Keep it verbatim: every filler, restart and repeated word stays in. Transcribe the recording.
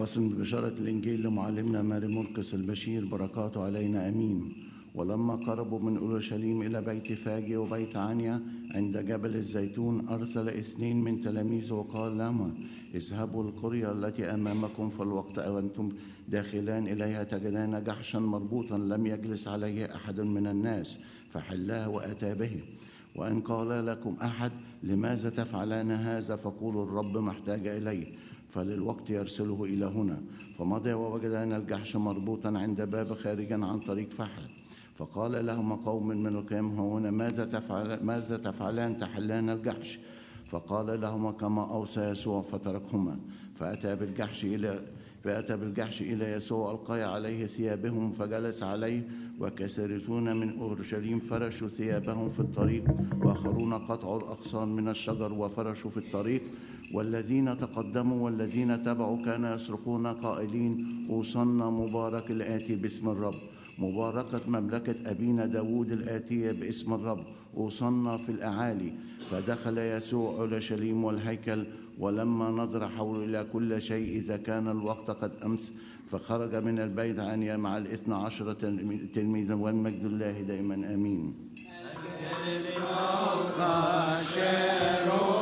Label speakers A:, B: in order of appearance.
A: فصل بشارة الإنجيل لمعلمنا ماري مرقس البشير بركاته علينا أمين. ولما قربوا من أورشليم إلى بيت فاجي وبيت عنيا عند جبل الزيتون أرسل اثنين من تلاميذه وقال لهما: اذهبوا القرية التي أمامكم، فالوقت وأنتم داخلان إليها تجدان جحشا مربوطا لم يجلس عليه أحد من الناس، فحلاه وأتى به. وإن قال لكم أحد: لماذا تفعلان هذا؟ فقولوا: الرب محتاج إليه، فللوقت يرسله إلى هنا. فمضى ووجدان الجحش مربوطا عند باب خارجا عن طريق فحل. فقال لهما قوم من القيام: هنا ماذا تفعل ماذا تفعلان تحلان الجحش؟ فقال لهما كما أوصى يسوع، فتركهما. فأتى بالجحش إلى فأتى بالجحش إلى يسوع، ألقى عليه ثيابهم فجلس عليه. وكثيرون من أورشليم فرشوا ثيابهم في الطريق، وآخرون قطعوا الأغصان من الشجر وفرشوا في الطريق. والذين تقدموا والذين تبعوا كانوا يصرخون قائلين: أوصنا مبارك الآتي باسم الرب، مباركة مملكة أبينا داود الآتية باسم الرب، أوصنا في الأعالي. فدخل يسوع أورشليم والهيكل، ولما نظر حول إلى كل شيء إذا كان الوقت قد أمس، فخرج من البيت عنيا مع الاثنى عشر تلميذا، والمجد الله دائما آمين.